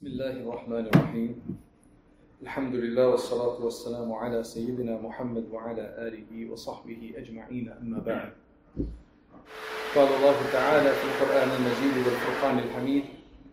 بسم الله الرحمن الرحيم الحمد لله والصلاة والسلام على سيدنا محمد وعلى آله وصحبه أجمعين أما بعد قال الله تعالى في القرآن المجيد والفرقان الحميد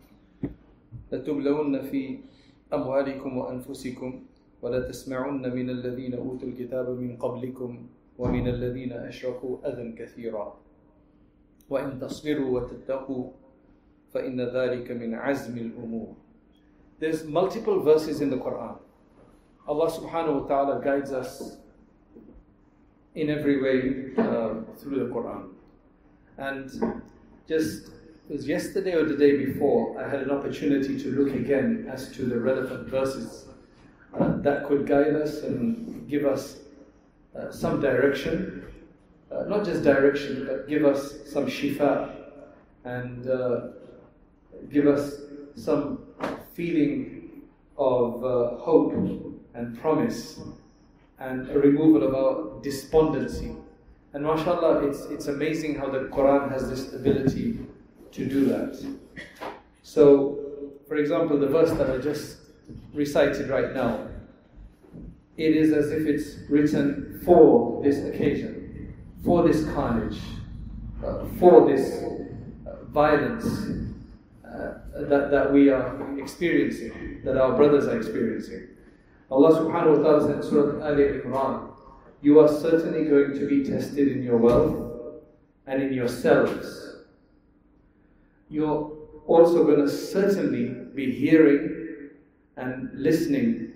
لتبلون في أموالكم وأنفسكم ولتسمعن من الذين أوتوا الكتاب من قبلكم ومن الذين أشركوا أذى كثيرا وإن تصبروا وتتقوا فإن ذلك من عزم الأمور. There's multiple verses in the Quran. Allah subhanahu wa ta'ala guides us in every way through the Quran. And just, it was yesterday or the day before, I had an opportunity to look again as to the relevant verses that could guide us and give us some direction. Not just direction, but give us some shifa and give us some feeling of hope and promise and a removal of our despondency. And mashallah, it's amazing how the Quran has this ability to do that. So, for example, the verse that I just recited right now, it is as if it's written for this occasion, for this carnage, for this violence that we are experiencing, that our brothers are experiencing. Allah subhanahu wa ta'ala said in Surah Ali Imran, you are certainly going to be tested in your wealth and in yourselves. You're also going to certainly be hearing and listening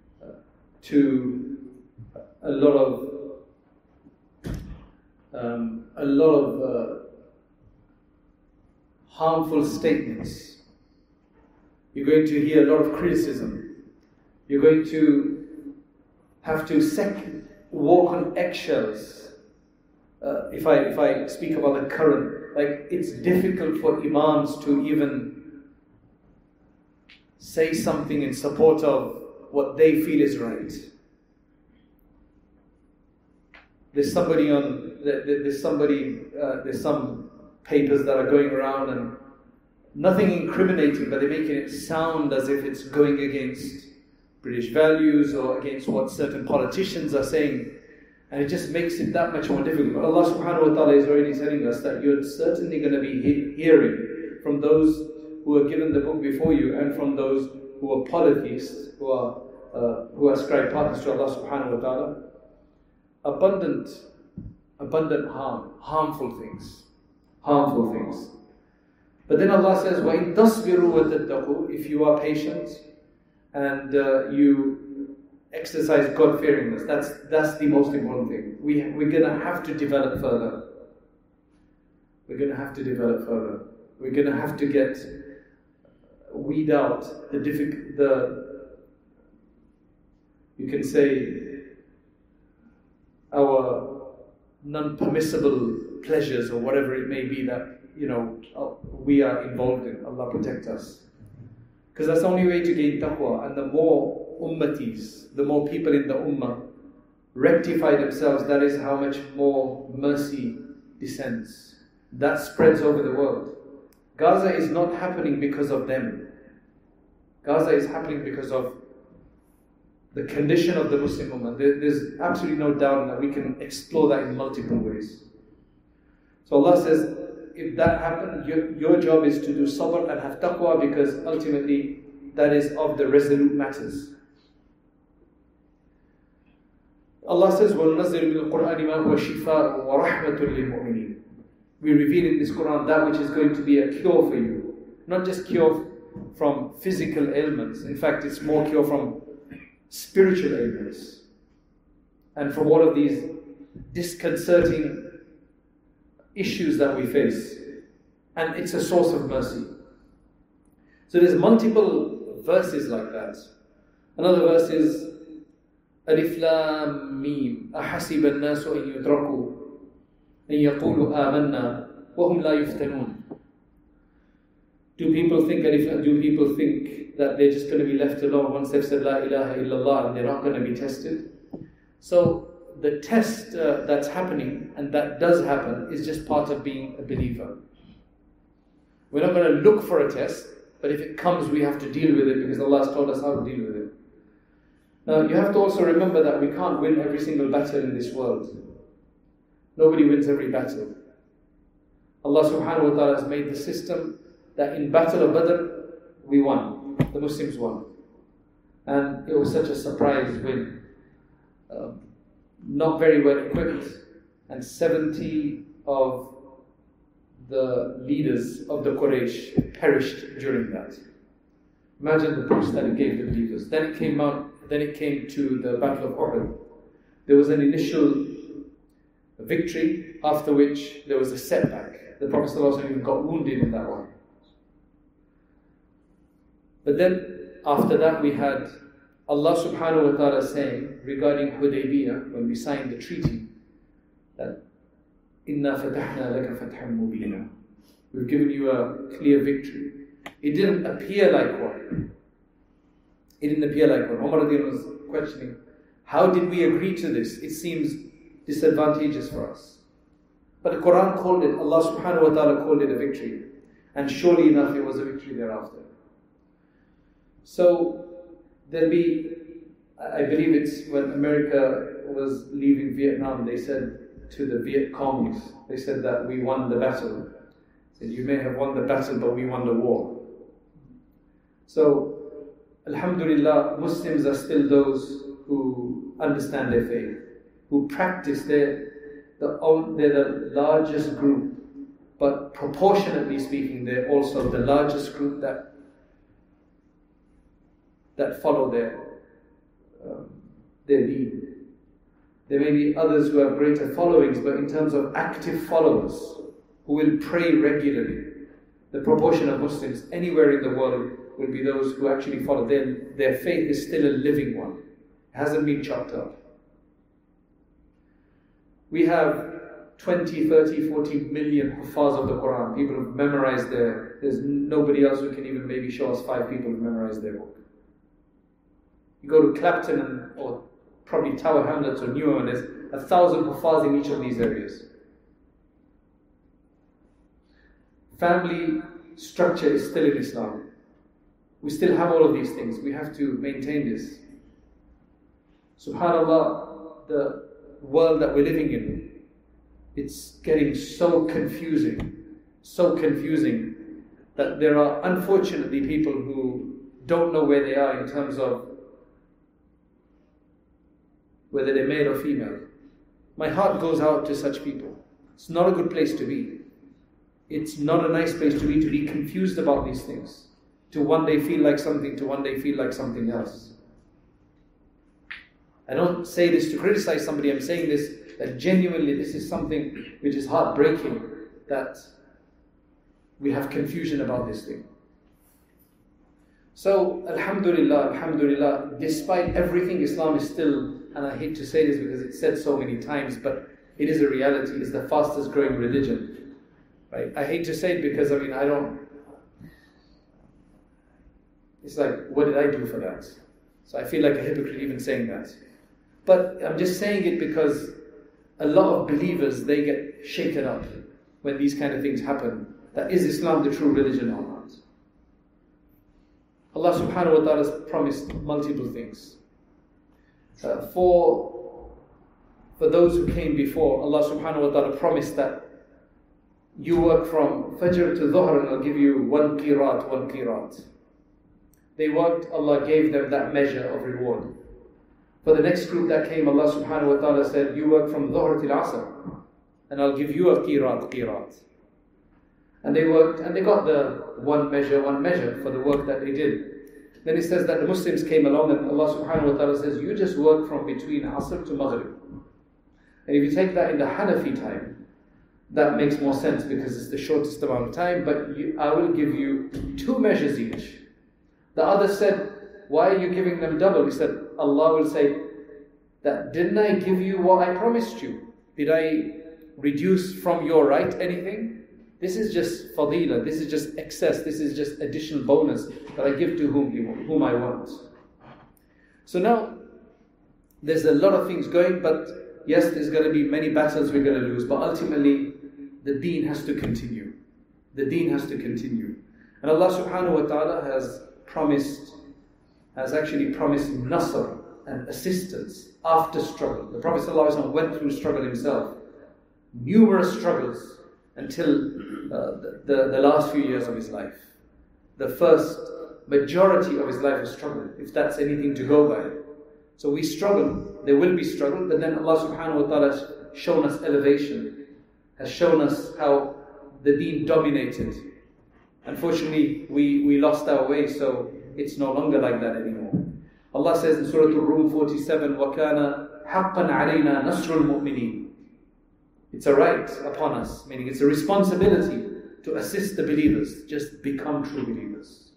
to a lot of harmful statements. You're going to hear a lot of criticism. You're going to have to walk on eggshells. If I speak about the current, like it's difficult for imams to even say something in support of what they feel is right. There's some papers that are going around and nothing incriminating, but they're making it sound as if it's going against British values or against what certain politicians are saying, and it just makes it that much more difficult. But Allah subhanahu wa ta'ala is already telling us that you're certainly going to be hearing from those who are given the book before you and from those who are polytheists, who ascribe partners to Allah subhanahu wa ta'ala, abundant harmful things. But then Allah says, وَإِن تَصْبِرُوا وَتَتَّقُوا, if you are patient and you exercise God-fearingness, that's the most important thing. We're going to have to develop further. We're going to have to weed out you can say, our non-permissible pleasures or whatever it may be that we are involved in. Allah protect us, because that's the only way to gain taqwa. And the more ummatis, the more people in the ummah rectify themselves, that is how much more mercy descends. That spreads over the world. Gaza is not happening because of them. Gaza is happening because of the condition of the Muslim ummah. There's absolutely no doubt that we can explore that in multiple ways. So Allah says, if that happens, your job is to do sabr and have taqwa, because ultimately that is of the resolute matters. Allah says, وَنُنَزِّلُ مِنَ الْقُرْآنِ مَا هُوَ شِفَاءٌ وَرَحْمَةٌ لِلْمُؤْمِنِينَ. We reveal in this Quran that which is going to be a cure for you. Not just cure from physical ailments. In fact, it's more cure from spiritual ailments and from all of these disconcerting issues that we face, and it's a source of mercy. So there's multiple verses like that. Another verse is Alif Lam Mim أحسب الناس أن يتركوا أن يقولوا آمنا وهم لا يفتنون. Do people think that they're just going to be left alone once they've said La ilaha illallah and they're not going to be tested? So the test that's happening, and that does happen, is just part of being a believer. We're not going to look for a test. But if it comes, we have to deal with it because Allah has told us how to deal with it. Now, you have to also remember that we can't win every single battle in this world. Nobody wins every battle. Allah subhanahu wa ta'ala has made the system that in Battle of Badr, we won. The Muslims won. And it was such a surprise win. Not very well equipped. And 70 of the leaders of the Quraysh perished during that. Imagine the boost that it gave the believers. Then it came to the Battle of Uhud. There was an initial victory, after which there was a setback. The Prophet ﷺ even got wounded in that one. But then, after that, we had Allah subhanahu wa ta'ala saying regarding Hudaybiyah, when we signed the treaty, that Inna fatahna laka fathan mubina. We've given you a clear victory. It didn't appear like one. It didn't appear like one. Umar was questioning, how did we agree to this? It seems disadvantageous for us. But the Quran called it, Allah subhanahu wa ta'ala called it a victory. And surely enough, it was a victory thereafter. So, there'll be, I believe it's when America was leaving Vietnam, they said to the Viet Congs, they said that we won the battle. They said, you may have won the battle, but we won the war. So, Alhamdulillah, Muslims are still those who understand their faith, who practice. They're the largest group, but proportionately speaking, they're also the largest group that follow their deen. There may be others who have greater followings, but in terms of active followers who will pray regularly, the proportion of Muslims anywhere in the world will be those who actually follow. Their faith is still a living one. It hasn't been chopped up. We have 20, 30, 40 million huffaz of the Quran. People who've memorized there's nobody else who can even maybe show us 5 people who've memorized their book. You go to Clapton or probably Tower Hamlets or Newham, and there's 1,000 huffaz in each of these areas. Family structure is still in Islam. We still have all of these things. We have to maintain this. SubhanAllah, the world that we're living in, it's getting so confusing that there are unfortunately people who don't know where they are in terms of whether they're male or female. My heart goes out to such people. It's not a good place to be. It's not a nice place to be confused about these things. To one day feel like something, to one day feel like something else. I don't say this to criticize somebody, I'm saying this that genuinely this is something which is heartbreaking, that we have confusion about this thing. So, Alhamdulillah, despite everything, Islam is still, and I hate to say this because it's said so many times, but it is a reality, it's the fastest growing religion. Right? I hate to say it because, it's like, what did I do for that? So I feel like a hypocrite even saying that. But I'm just saying it because a lot of believers, they get shaken up when these kind of things happen. That is Islam the true religion or not? Allah subhanahu wa ta'ala has promised multiple things. For those who came before, Allah subhanahu wa ta'ala promised that you work from Fajr to Dhuhr and I'll give you one qirat. They worked, Allah gave them that measure of reward. For the next group that came, Allah subhanahu wa ta'ala said, you work from Dhuhr till Asr and I'll give you a qirat. And they worked, and they got the one measure for the work that they did. Then it says that the Muslims came along and Allah subhanahu wa ta'ala says, you just work from between Asr to Maghrib. And if you take that in the Hanafi time, that makes more sense because it's the shortest amount of time, but I will give you 2 measures each. The other said, why are you giving them double? He said, Allah will say, that didn't I give you what I promised you? Did I reduce from your right anything? This is just fadila, this is just excess, this is just additional bonus that I give to whom I want. So now, there's a lot of things going, but yes, there's going to be many battles we're going to lose, but ultimately, the deen has to continue. The deen has to continue. And Allah subhanahu wa ta'ala has actually promised nasr and assistance after struggle. The Prophet ﷺ went through struggle himself, numerous struggles until the last few years of his life. The first majority of his life was struggle, if that's anything to go by. So we struggle, there will be struggle, but then Allah subhanahu wa ta'ala has shown us elevation, has shown us how the deen dominated. Unfortunately, we lost our way, so it's no longer like that anymore. Allah says in Surah Al-Rum 47, وَكَانَ حَقًّا عَلَيْنَا نَصْرُ الْمُؤْمِنِينَ. It's a right upon us, meaning it's a responsibility to assist the believers. Just become true believers.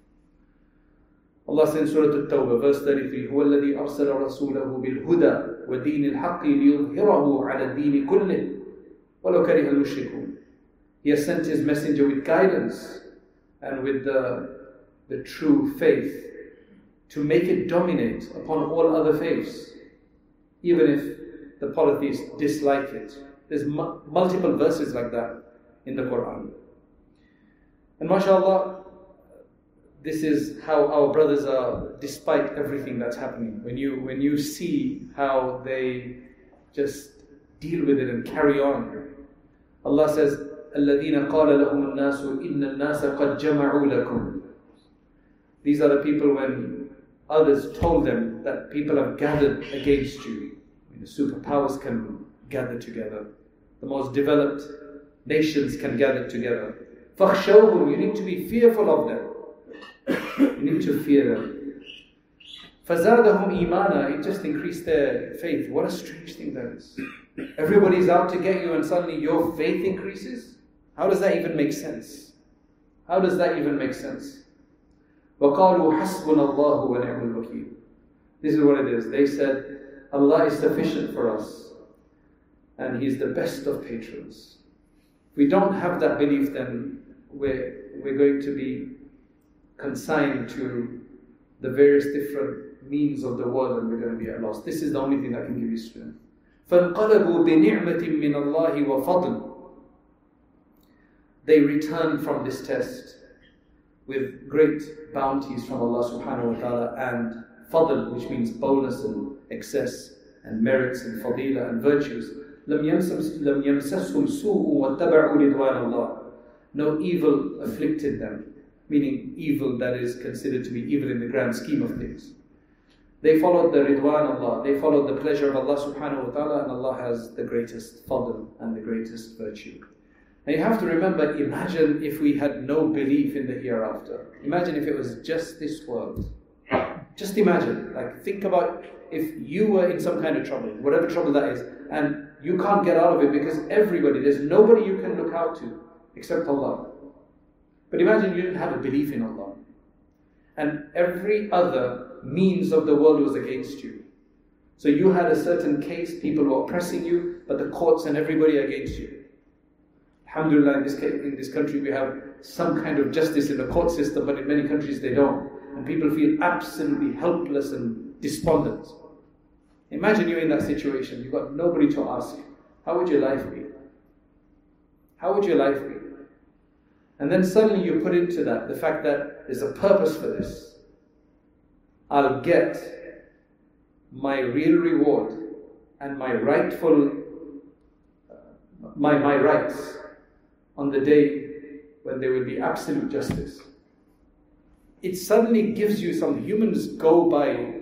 Allah says in Surah At-Tawbah, verse 33, هُوَ الَّذِي أَرْسَلَ رَسُولَهُ بِالْهُدَى وَدِينِ الْحَقِّ لِيُظْهِرَهُ عَلَى الدِّينِ كُلِّهِ وَلَوْ كَرِهَ الْمُشْرِكُونَ. He has sent His messenger with guidance and with the true faith to make it dominate upon all other faiths, even if the polytheists dislike it. There's multiple verses like that in the Quran. And mashallah, this is how our brothers are, despite everything that's happening. When you see how they just deal with it and carry on. Allah says, الَّذِينَ قَالَ لَهُمُ النَّاسُ إِنَّ النَّاسَ قَدْ جَمَعُوا لَكُمْ. These are the people when others told them that people have gathered against you. The superpowers can gather together. The most developed nations can gather together. فَخْشَوْهُمْ. You need to be fearful of them. You need to fear them. فَزَادَهُمْ إِيمَانًا. It just increased their faith. What a strange thing that is. Everybody's out to get you and suddenly your faith increases? How does that even make sense? How does that even make sense? وَقَالُوا حَسْبُنَا اللَّهُ وَنِعْمُ الْوَكِيلُ. This is what it is. They said, Allah is sufficient for us and He's the best of patrons. If we don't have that belief, then we're going to be consigned to the various different means of the world and we're going to be at loss. This is the only thing that can give you strength. فَانْقَلَبُوا بِنِعْمَةٍ مِّنَ اللَّهِ وَفَضْلٍ. They returned from this test with great bounties from Allah subhanahu wa ta'ala and fadl, which means bonus and excess and merits and fadila and virtues. لَمْ يَمْسَسْهُمْ سُوءٌ وَاتَّبَعُوا رِضْوَانَ اللَّهِ. No evil afflicted them, meaning evil that is considered to be evil in the grand scheme of things. They followed the ridwan Allah, they followed the pleasure of Allah subhanahu wa ta'ala, and Allah has the greatest fadl and the greatest virtue. And you have to remember, imagine if we had no belief in the hereafter. Imagine if it was just this world. Just imagine, think about if you were in some kind of trouble, whatever trouble that is, and you can't get out of it because there's nobody you can look out to except Allah. But imagine you didn't have a belief in Allah. And every other means of the world was against you. So you had a certain case, people were oppressing you, but the courts and everybody against you. Alhamdulillah, in this country we have some kind of justice in the court system, but in many countries they don't. And people feel absolutely helpless and despondent. Imagine you're in that situation, you've got nobody to ask. How would your life be? How would your life be? And then suddenly you put into that the fact that there's a purpose for this. I'll get my real reward and my rightful, my rights on the day when there will be absolute justice. It suddenly gives you some. Humans go by,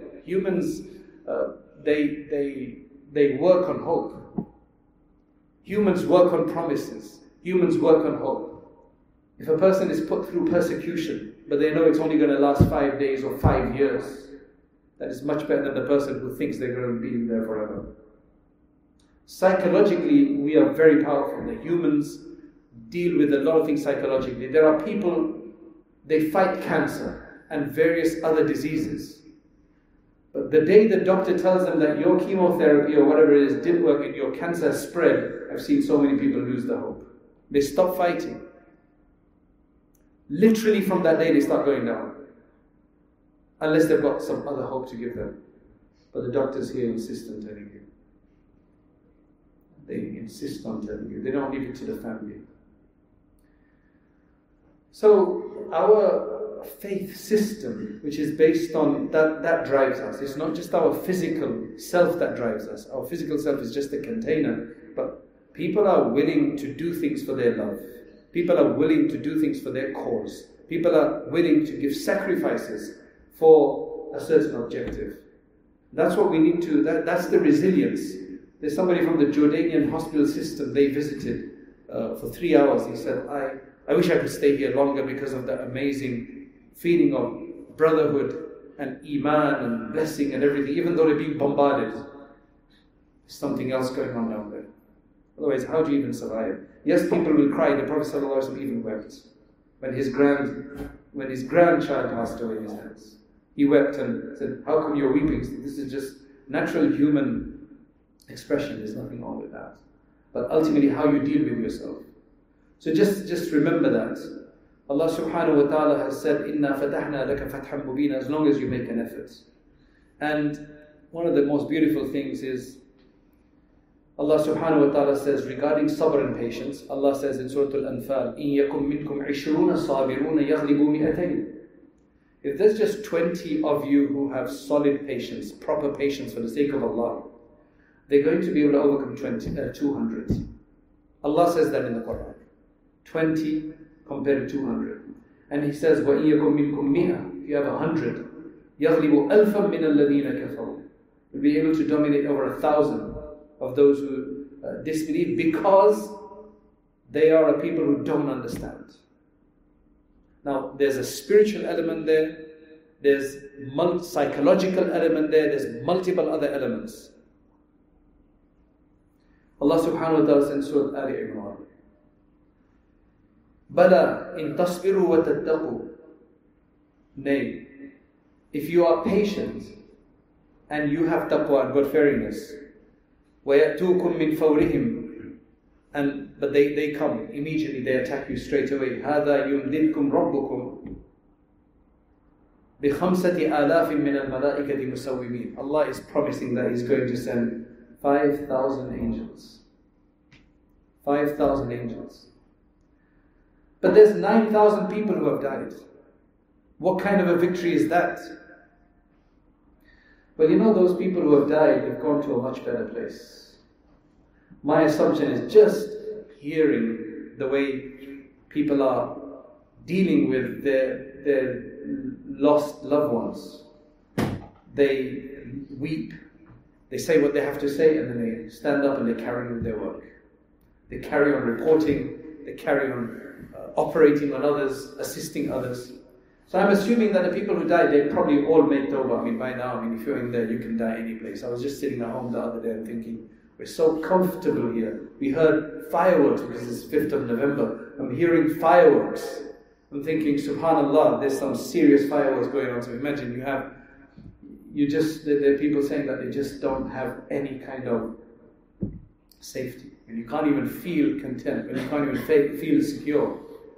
they work on hope. Humans work on promises. Humans work on hope. If a person is put through persecution, but they know it's only going to last 5 days or 5 years, that is much better than the person who thinks they're going to be there forever. Psychologically, we are very powerful. The humans deal with a lot of things psychologically. There are people, they fight cancer and various other diseases. But the day the doctor tells them that your chemotherapy or whatever it is didn't work and your cancer spread, I've seen so many people lose the hope. They stop fighting. Literally from that day they start going down. Unless they've got some other hope to give them. But the doctors here insist on telling you. They insist on telling you. They don't leave it to the family. So our faith system, which is based on that drives us. It's not just our physical self that drives us. Our physical self is just a container, but people are willing to do things for their love. People are willing to do things for their cause. People are willing to give sacrifices for a certain objective. That's what we need to, that's the resilience. There's somebody from the Jordanian hospital system they visited for 3 hours. He said, I wish I could stay here longer because of the amazing feeling of brotherhood and iman and blessing and everything, even though they're being bombarded. There's something else going on down there. Otherwise, how do you even survive? Yes, people will cry. The Prophet ﷺ even wept when his grandchild passed away in his hands. He wept and said, how come you're weeping? This is just natural human expression. There's nothing wrong with that. But ultimately, how you deal with yourself. So just remember that. Allah subhanahu wa ta'ala has said, إِنَّا فَتَحْنَا لَكَ فَتْحًا مُبِينًا, as long as you make an effort. And one of the most beautiful things is, Allah subhanahu wa ta'ala says regarding sabr and patience, Allah says in Surah Al-Anfal, إِن يَكُمْ مِنْكُمْ عِشْرُونَ صَابِرُونَ يَغْلِبُوا مِئَتَيْنِ. If there's just 20 of you who have solid patience, proper patience for the sake of Allah, they're going to be able to overcome 200. Allah says that in the Quran. 20 compared to 200. And He says, وَإِن يَكُمْ مِنْكُمْ مِئَةٌ, if you have 100, يَغْلِبُوا أَلْفًا مِنَ الَّذِينَ كَفَرُوا, you'll be able to dominate over 1,000 of those who disbelieve, because they are a people who don't understand. Now, there's a spiritual element there, there's psychological element there, there's multiple other elements. Allah subhanahu wa ta'ala says in Surah Ali Imran, Bala in tasbiru wa tattaqu. Nay, if you are patient and you have taqwa and God-fearingness, وَيَأْتُوكُم مِّن فَوْرِهِمْ, but they come immediately, they attack you straight away. هَذَا يُمْدِدْكُمْ رَبُّكُمْ بِخَمْسَةِ آلَافٍ مِّنَ الْمَلَائِكَةِ مُسَوِّمِينَ. Allah is promising that He's going to send 5,000 angels. 5,000 angels. But there's 9,000 people who have died. What kind of a victory is that? Well, you know, those people who have died have gone to a much better place. My assumption is, just hearing the way people are dealing with their lost loved ones. They weep, they say what they have to say, and then they stand up and they carry on with their work. They carry on reporting, they carry on operating on others, assisting others. So I'm assuming that the people who died, they probably all made tawbah. I mean, by now, if you're in there, you can die any place. I was just sitting at home the other day and thinking, we're so comfortable here. We heard fireworks because it's 5th of November. I'm hearing fireworks. I'm thinking, subhanallah, there's some serious fireworks going on. So imagine there are people saying that they just don't have any kind of safety. And you can't even feel content, and you can't even feel secure.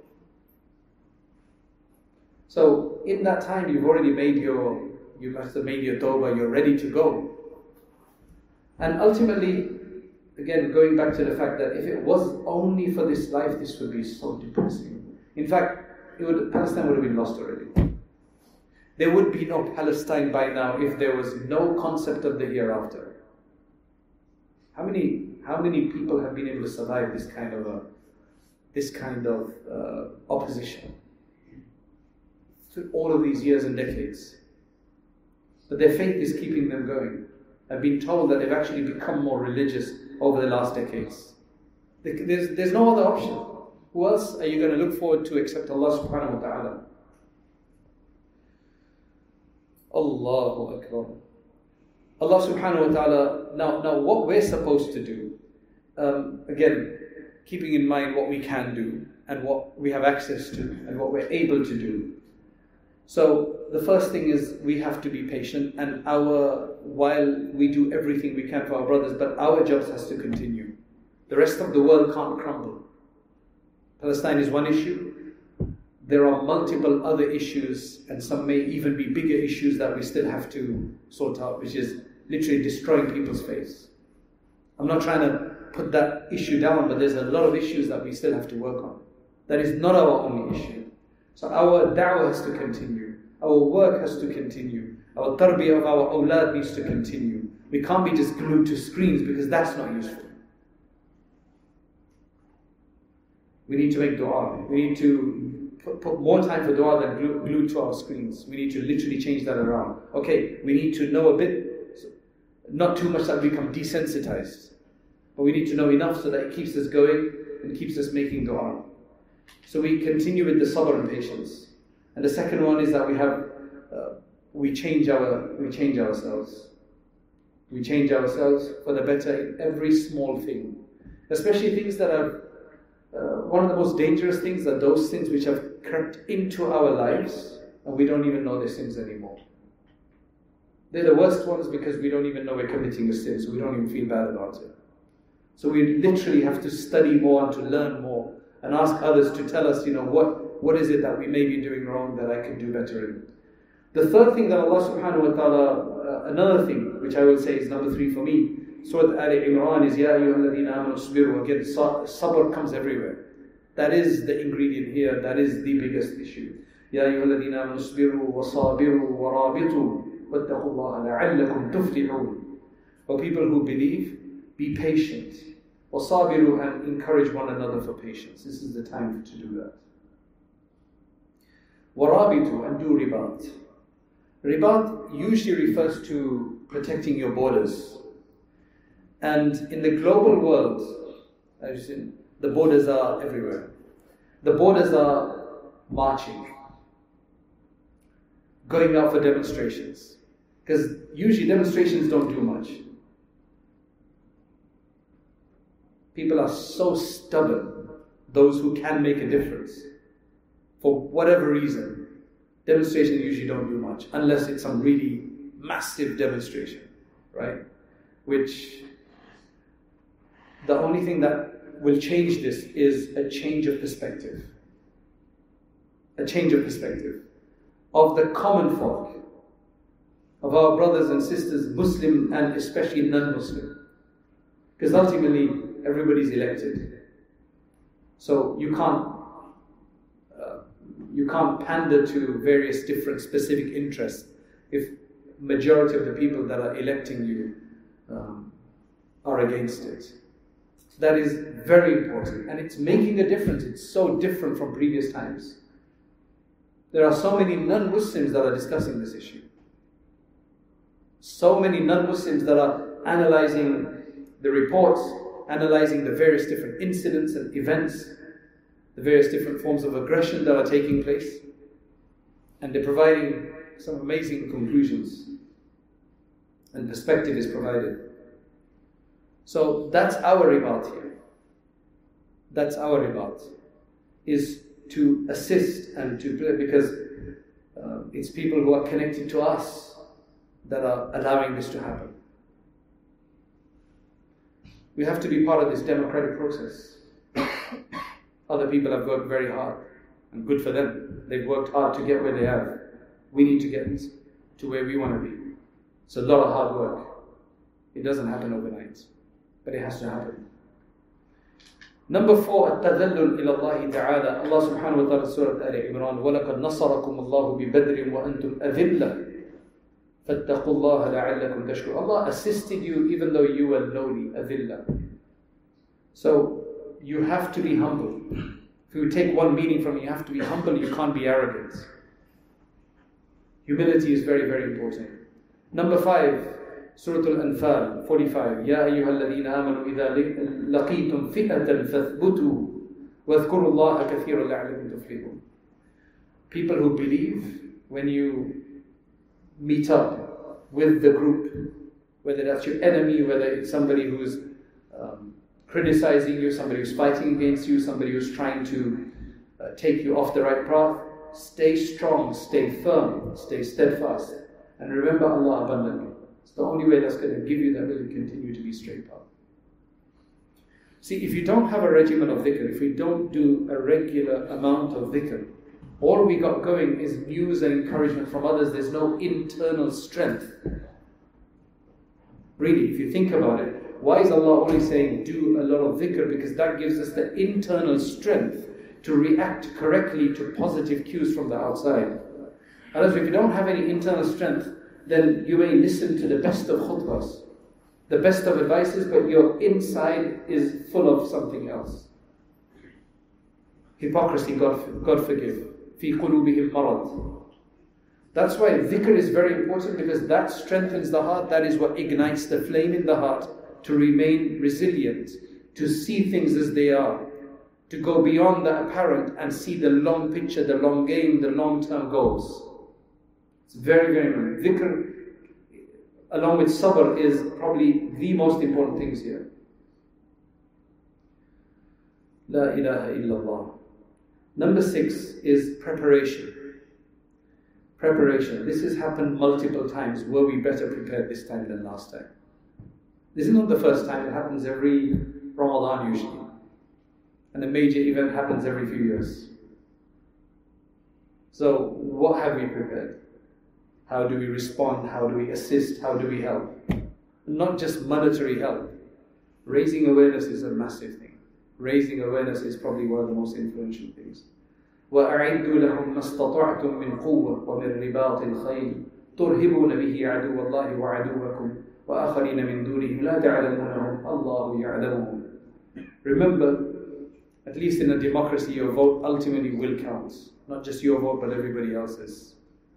So in that time, you must have made your tawbah, you're ready to go. And ultimately, again, going back to the fact that if it was only for this life, this would be so depressing. In fact, Palestine would have been lost already. There would be no Palestine by now if there was no concept of the hereafter. How many people have been able to survive this kind of opposition through all of these years and decades? But their faith is keeping them going. I've been told that they've actually become more religious over the last decades. There's no other option. Who else are you going to look forward to except Allah subhanahu wa ta'ala? Allahu Akbar. Allah subhanahu wa ta'ala, now what we're supposed to do, again, keeping in mind what we can do and what we have access to and what we're able to do. So the first thing is we have to be patient, and while we do everything we can for our brothers, but our jobs has to continue. The rest of the world can't crumble. Palestine is one issue. There are multiple other issues, and some may even be bigger issues that we still have to sort out, which is literally destroying people's faith. I'm not trying to put that issue down, but there's a lot of issues that we still have to work on. That is not our only issue. So our da'wah has to continue. Our work has to continue. Our tarbiyah of our awlad needs to continue. We can't be just glued to screens because that's not useful. We need to make dua. We need to put more time for dua than glued to our screens. We need to literally change that around. Okay, we need to know a bit, not too much that we become desensitized. But we need to know enough so that it keeps us going and keeps us making dua. So we continue with the sabr and patience. And the second one is that we change ourselves. We change ourselves for the better in every small thing. Especially things that are, one of the most dangerous things are those things which have crept into our lives and we don't even know they're sins anymore. They're the worst ones because we don't even know we're committing a sin, so we don't even feel bad about it. So we literally have to study more and to learn more and ask others to tell us, what is it that we may be doing wrong that I can do better in. The third thing that Allah subhanahu wa ta'ala, another thing which I will say is number 3 for me, Surah Al-Imran is Ya ayyuhalladhina amanu sabiru. Again, sabr comes everywhere. That is the ingredient here, that is the biggest issue. Ya ayyuhalladhina amanu sabiru wa sabiru wa rabitu wattaqullaha la'allakum tuflihun. For people who believe, be patient. Wasabiru, and encourage one another for patience. This is the time to do that. Warabitu, and do ribat. Ribat usually refers to protecting your borders. And in the global world, as you see, the borders are everywhere. The borders are marching, going out for demonstrations. Because usually demonstrations don't do much. People are so stubborn, those who can make a difference. For whatever reason, demonstrations usually don't do much, unless it's some really massive demonstration, right? Which, the only thing that will change this is a change of perspective. A change of perspective of the common folk, of our brothers and sisters, Muslim and especially non-Muslim. Because ultimately, everybody's elected. So you can't pander to various different specific interests if majority of the people that are electing you are against it. So that is very important, and it's making a difference. It's so different from previous times. There are so many non-Muslims that are discussing this issue. So many non-Muslims that are analyzing the reports, analyzing the various different incidents and events, the various different forms of aggression that are taking place, and they're providing some amazing conclusions, and perspective is provided. So that's our ribat here. That's our ribat, is to assist and to, because it's people who are connected to us that are allowing this to happen. We have to be part of this democratic process. Other people have worked very hard, and good for them. They've worked hard to get where they have. We need to get to where we want to be. It's a lot of hard work. It doesn't happen overnight, but it has to happen. Number 4, التذلل إلى الله تعالى. Allah subhanahu wa ta'ala, Surah Al-Imran, وَلَقَدْ نَصَرَكُمُ اللَّهُ بِبَدْرٍ وَأَنْتُمْ أَذِلَّةٌ فَاتَّقُوا اللَّهَ لَعَلَّكُمْ تَشْكُرُونَ. Allah assisted you even though you were lowly, adillah. So you have to be humble. If you take one meaning from it, you have to be humble, you can't be arrogant. Humility is very, very important. Number 5, Surah Al-Anfal 45. Ya ayyuhalladhina amanu idha laqitum fi'atan fathbutu wadhkuru Allaha kathiran la'allakum tuflihun. People who believe, when you meet up with the group, whether that's your enemy, whether it's somebody who's criticizing you, somebody who's fighting against you, somebody who's trying to take you off the right path, stay strong, stay firm, stay steadfast, and remember Allah abundantly. It's the only way that's going to give you the ability to continue to be straight path. See, if you don't have a regimen of dhikr, if we don't do a regular amount of dhikr, all we got going is news and encouragement from others. There's no internal strength. Really, if you think about it, why is Allah only saying do a lot of dhikr? Because that gives us the internal strength to react correctly to positive cues from the outside. Otherwise, if you don't have any internal strength, then you may listen to the best of khutbahs, the best of advices, but your inside is full of something else. Hypocrisy, God forgive. فِي قُلُوبِهِمْ مَرَضٍ. That's why dhikr is very important, because that strengthens the heart. That is what ignites the flame in the heart to remain resilient, to see things as they are, to go beyond the apparent and see the long picture, the long game, the long-term goals. It's very, very important. Dhikr, along with sabr, is probably the most important things here. La ilaha illallah. Number 6 is preparation. Preparation. This has happened multiple times. Were we better prepared this time than last time? This is not the first time. It happens every Ramadan usually. And a major event happens every few years. So what have we prepared? How do we respond? How do we assist? How do we help? Not just monetary help. Raising awareness is a massive thing. Raising awareness is probably one of the most influential things. وَأَعِدُّوا لَهُمْ مَا اسْتَطَعْتُم مِّن قُوَّةٍ وَمِن رِّبَاطِ الْخَيْلِ تُرْهِبُونَ بِهِ عَدُوَّ اللَّهِ وَعَدُوَّكُمْ وَآخَرِينَ مِن دُونِهِمْ لَا تَعْلَمُونَهُمْ اللَّهُ يَعْلَمُهُمْ. Remember, at least in a democracy, your vote ultimately will count. Not just your vote, but everybody else's.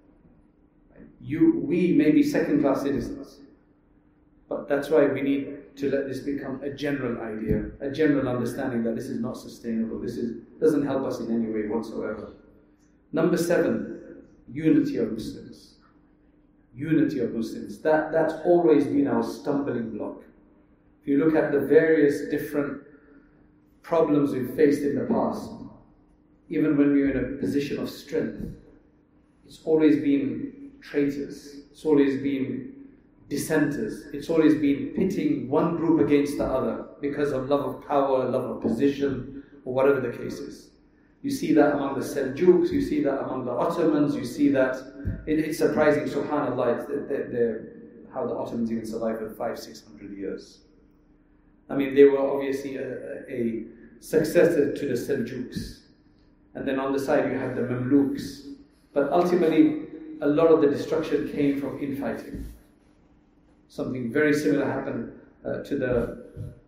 We may be second-class citizens, but that's why we need to let this become a general idea, a general understanding that this is not sustainable. This doesn't help us in any way whatsoever. Number 7, unity of Muslims. Unity of Muslims. That's always been our stumbling block. If you look at the various different problems we've faced in the past, even when we were in a position of strength, it's always been traitors. It's always been dissenters. It's always been pitting one group against the other because of love of power, love of position, or whatever the case is. You see that among the Seljuks, you see that among the Ottomans, you see that, it's surprising, subhanAllah, how the Ottomans even survived for 500-600 years. I mean, they were obviously a successor to the Seljuks. And then on the side you have the Mamluks. But ultimately, a lot of the destruction came from infighting. Something very similar happened to the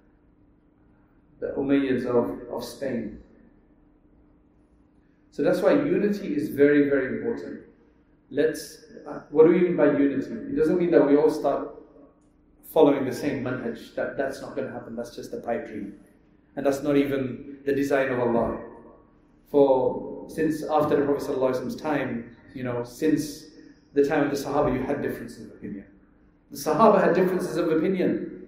Umayyads of Spain. So that's why unity is very, very important. What do we mean by unity? It doesn't mean that we all start following the same manhaj. That's not going to happen. That's just a pipe dream. And that's not even the design of Allah. Since after the Prophet ﷺ's time, since the time of the Sahaba, you had differences of opinion. The Sahaba had differences of opinion.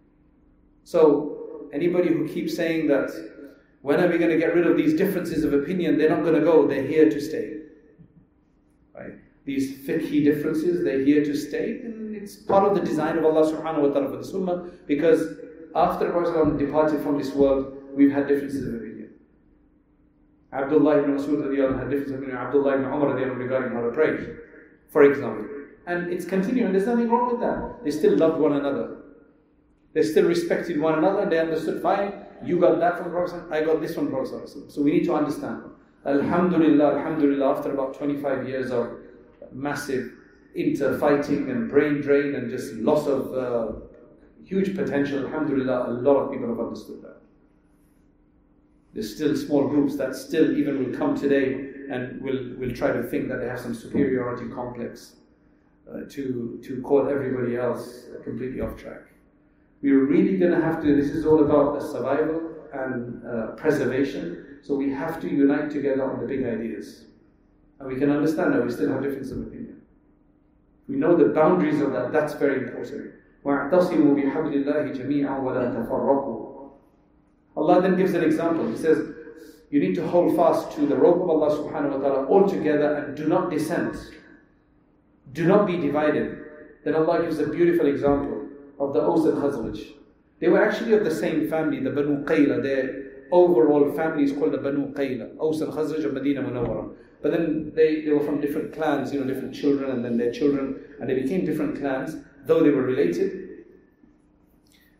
So anybody who keeps saying that, when are we going to get rid of these differences of opinion? They're not going to go. They're here to stay. Right? These fiqhi differences, they're here to stay. And it's part of the design of Allah subhanahu wa ta'ala for the Sunnah, because after the Prophet departed from this world, we've had differences of opinion. Abdullah ibn Mas'ud had differences of opinion. Abdullah ibn Umar regarding how to pray, for example. And it's continuing. There's nothing wrong with that. They still loved one another. They still respected one another, and they understood, fine, you got that from the Prophet, I got this from the Prophet. So we need to understand. Alhamdulillah, after about 25 years of massive inter-fighting and brain drain and just loss of huge potential, alhamdulillah, a lot of people have understood that. There's still small groups that still even will come today and will try to think that they have some superiority complex to call everybody else completely off track. We're really going to have to, this is all about survival and preservation, so we have to unite together on the big ideas. And we can understand that we still have differences of opinion. We know the boundaries of that, that's very important. وَاعْتَصِمُوا بِحَبْلِ اللَّهِ جَمِيعًا وَلَا تَفَرَّقُوا. Allah then gives an example. He says, you need to hold fast to the rope of Allah subhanahu wa ta'ala all together and do not dissent. Do not be divided. Then Allah gives a beautiful example of the Aws and Khazraj. They were actually of the same family, the Banu Qayla. Their overall family is called the Banu Qayla. Aws and Khazraj of Medina Munawwara. But then they were from different clans, different children, and then their children, and they became different clans, though they were related.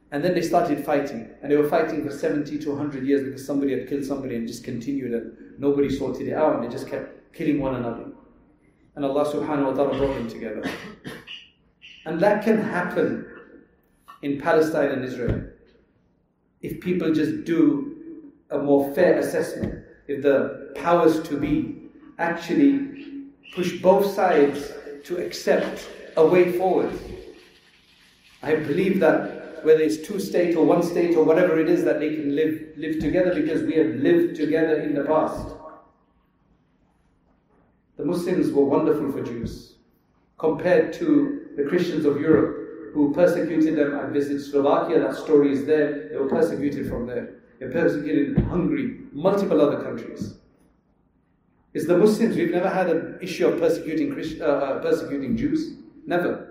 And then they started fighting, and they were fighting for 70 to 100 years because somebody had killed somebody and just continued, and nobody sorted it out, and they just kept killing one another. And Allah subhanahu wa ta'ala brought them together. And that can happen in Palestine and Israel if people just do a more fair assessment, if the powers to be actually push both sides to accept a way forward. I believe that whether it's two-state or one-state or whatever it is, that they can live together, because we have lived together in the past. The Muslims were wonderful for Jews compared to the Christians of Europe who persecuted them. I visited Slovakia, that story is there. They were persecuted from there. They were persecuted in Hungary, multiple other countries. It's the Muslims. We've never had an issue of persecuting Jews. Never.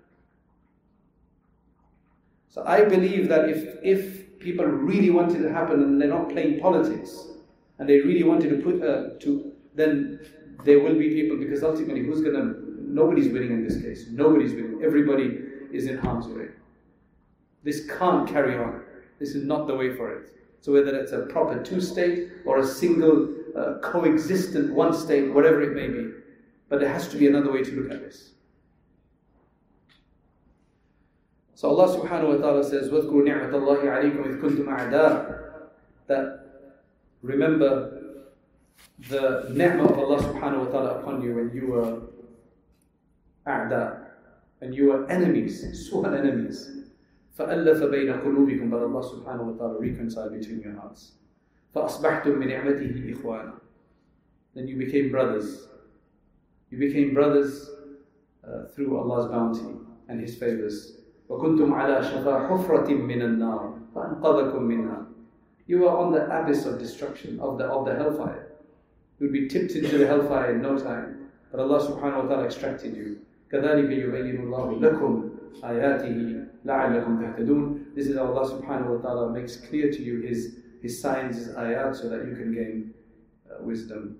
So I believe that if people really wanted it to happen and they're not playing politics and they really wanted to then there will be people, because ultimately nobody's winning in this case. Nobody's winning. Everybody is in harm's way. This can't carry on. This is not the way for it. So whether it's a proper two-state or a single coexistent one-state, whatever it may be, but there has to be another way to look at this. So Allah subhanahu wa ta'ala says, وَاذْكُرُوا نِعْمَةَ اللَّهِ عَلَيْكُمْ إِذْ كُنْتُمْ أَعْدَاءً. That remember the ni'mah of Allah subhanahu wa ta'ala upon you when you were a'da, and you were enemies, sworn enemies. فَأَلَّفَ بَيْنَ قُلُوبِكُمْ. But Allah subhanahu wa ta'ala reconciled between your hearts. فَأَصْبَحْتُم بِنِعْمَتِهِ إِخْوَانًا. Then you became brothers. You became brothers through Allah's bounty and His favors. وَكُنْتُمْ عَلَى شَفَا حُفْرَةٍ مِّنَ النَّارِ فَأَنْقَذَكُم مِّنْهَا. You were on the abyss of destruction, of the hellfire. You would be tipped into the hellfire in no time. But Allah subhanahu wa ta'ala extracted you. كَذَلِكَ يُبَيِّنُ اللَّهُ لَكُمْ آيَاتِهِ لَعَلَّكُمْ تَهْتَدُونَ. This is how Allah subhanahu wa ta'ala makes clear to you His signs, His ayat, so that you can gain wisdom.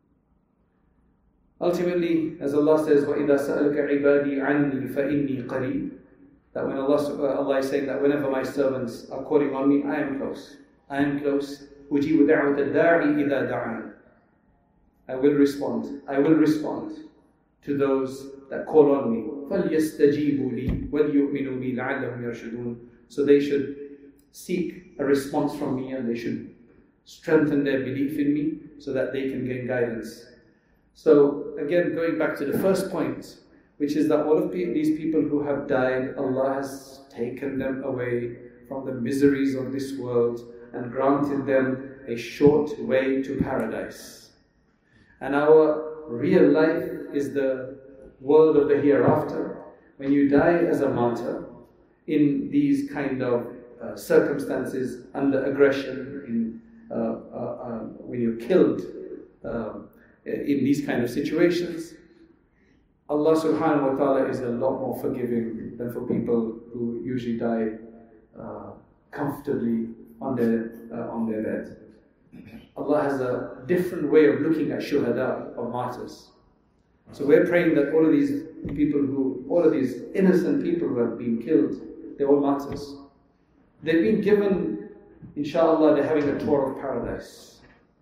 Ultimately, as Allah says, وَإِذَا سَأَلْكَ عِبَادِي عَنِّي فَإِنِّي قَرِيبٌ. That when Allah is saying that whenever my servants are calling on me, I am close. I am close. أُجِيبُ دَعْوَةَ الدَّاعِ إِذَا دَعَانِ. I will respond. I will respond to those that call on me. فَلْيَسْتَجِيبُوا لِي وَلْيُؤْمِنُوا بِي لَعَلَّهُمْ يَرْشُدُونَ. So they should seek a response from me, and they should strengthen their belief in me so that they can gain guidance. So again, going back to the first point, which is that all of these people who have died, Allah has taken them away from the miseries of this world and granted them a short way to paradise. And our real life is the world of the hereafter. When you die as a martyr in these kind of circumstances, under aggression, when you're killed in these kind of situations, Allah subhanahu wa ta'ala is a lot more forgiving than for people who usually die comfortably on their bed. Allah has a different way of looking at shuhada, of martyrs. So we're praying that all of these innocent people who have been killed, they're all martyrs. They've been given, inshallah, they're having a tour of paradise.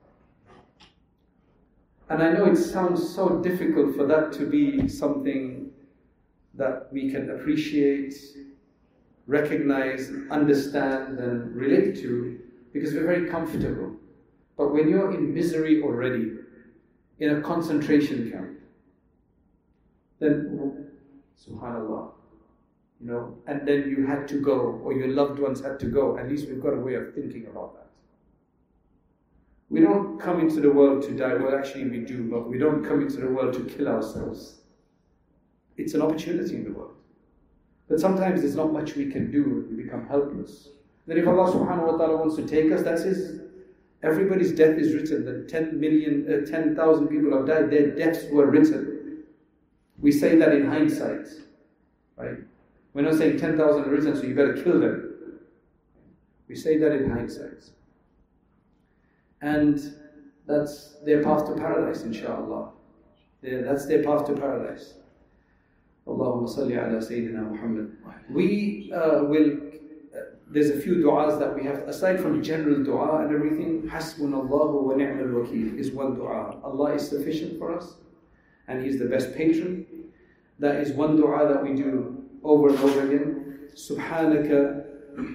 And I know it sounds so difficult for that to be something that we can appreciate, recognize, understand, and relate to, because we're very comfortable. But when you're in misery already, in a concentration camp, then, subhanallah, and then you had to go, or your loved ones had to go, at least we've got a way of thinking about that. We don't come into the world to die. Well, actually we do, but we don't come into the world to kill ourselves. It's an opportunity in the world. But sometimes there's not much we can do. We become helpless. Then if Allah subhanahu wa ta'ala wants to take us, that's everybody's death is written. The 10,000 people have died, their deaths were written. We say that in hindsight, right? We're not saying 10,000 are written, so you better kill them. We say that in hindsight. And that's their path to paradise, inshaAllah. That's their path to paradise. Allahumma salli ala Sayyidina Muhammad. We will there's a few du'as that we have, aside from general du'a and everything, Hasbunallahu wa ni'mal wakeel is one du'a. Allah is sufficient for us, and He's the best patron. That is one du'a that we do over and over again. Subhanaka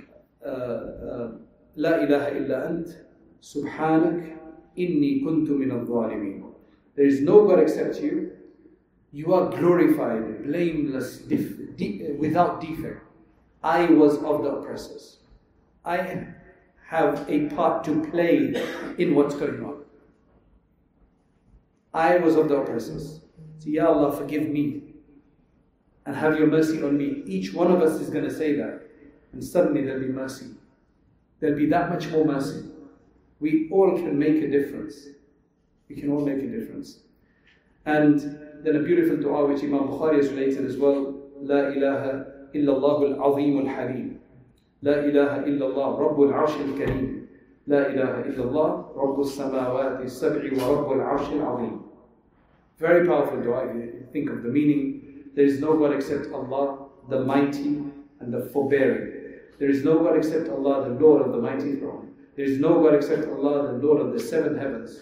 la ilaha illa ant, Subhanak inni kuntu min al-zalimin. There is no God except you. You are glorified, blameless, without defect. I was of the oppressors. I have a part to play in what's going on. I was of the oppressors. So, Ya Allah, forgive me and have your mercy on me. Each one of us is going to say that, and suddenly there'll be mercy. There'll be that much more mercy. We all can make a difference. We can all make a difference. And then a beautiful dua which Imam Bukhari has related as well. La ilaha illallah al-azim al-halim. La ilaha illallah rabbul arsh al-kareem. La ilaha illallah rabbul samawati sab'i wa rabbul arsh al-azim. Very powerful dua if you think of the meaning. There is no God except Allah, the mighty and the forbearing. There is no God except Allah, the Lord of the mighty throne. There is no God except Allah, the Lord of the seven heavens,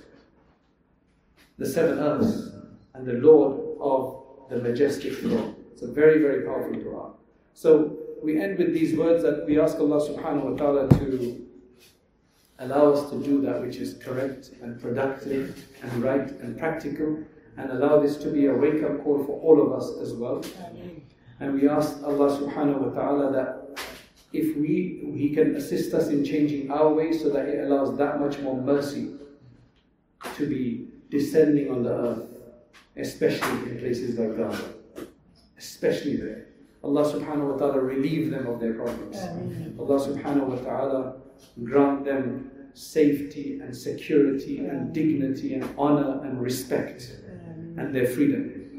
the seven earths, and the Lord of the majestic throne. It's a very, very powerful dua. So we end with these words that we ask Allah subhanahu wa ta'ala to allow us to do that which is correct and productive and right and practical, and allow this to be a wake-up call for all of us as well. And we ask Allah subhanahu wa ta'ala that if He can assist us in changing our ways so that it allows that much more mercy to be descending on the earth, especially in places like Gaza, especially there. Allah subhanahu wa ta'ala relieve them of their problems. Allah subhanahu wa ta'ala grant them safety and security and dignity and honor and respect and their freedom.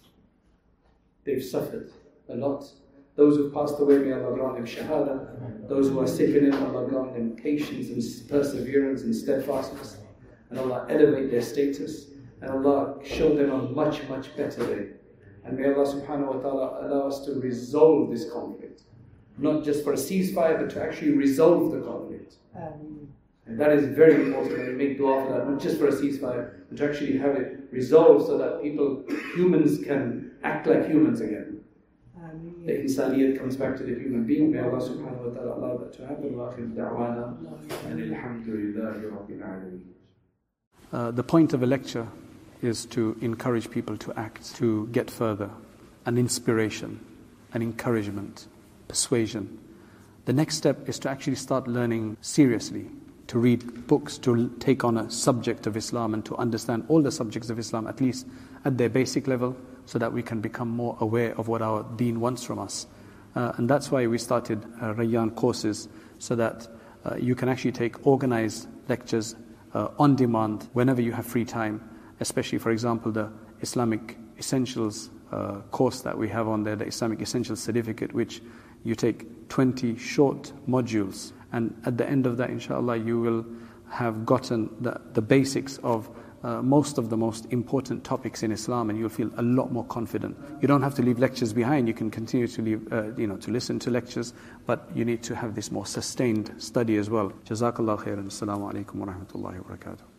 They've suffered a lot. Those who've passed away, may Allah grant them shahada. Those who are sick in it, Allah grant them patience and perseverance and steadfastness. And Allah elevate their status. And Allah show them a much, much better day. And may Allah subhanahu wa ta'ala allow us to resolve this conflict. Not just for a ceasefire, but to actually resolve the conflict. And that is very important, and we make dua for that, not just for a ceasefire, but to actually have it resolved so that humans can act like humans again. The insaniyat comes back to the human being. May Allah subhanahu wa ta'ala allow that to happen. Wa akhir da'wana and alhamdulillahi rabbil alameen. The point of a lecture is to encourage people to act, to get further, an inspiration, an encouragement, persuasion. The next step is to actually start learning seriously, to read books, to take on a subject of Islam and to understand all the subjects of Islam, at least at their basic level, so that we can become more aware of what our deen wants from us. And that's why we started Rayyan courses, so that you can actually take organized lectures on demand whenever you have free time, especially, for example, the Islamic Essentials course that we have on there, the Islamic Essentials Certificate, which you take 20 short modules, and at the end of that, inshallah, you will have gotten the basics of most of the most important topics in Islam, and you'll feel a lot more confident. You don't have to leave lectures behind. You can continue to leave, to listen to lectures, but you need to have this more sustained study as well. Jazakallah khairan. Assalamu alaikum wa rahmatullahi wa barakatuh.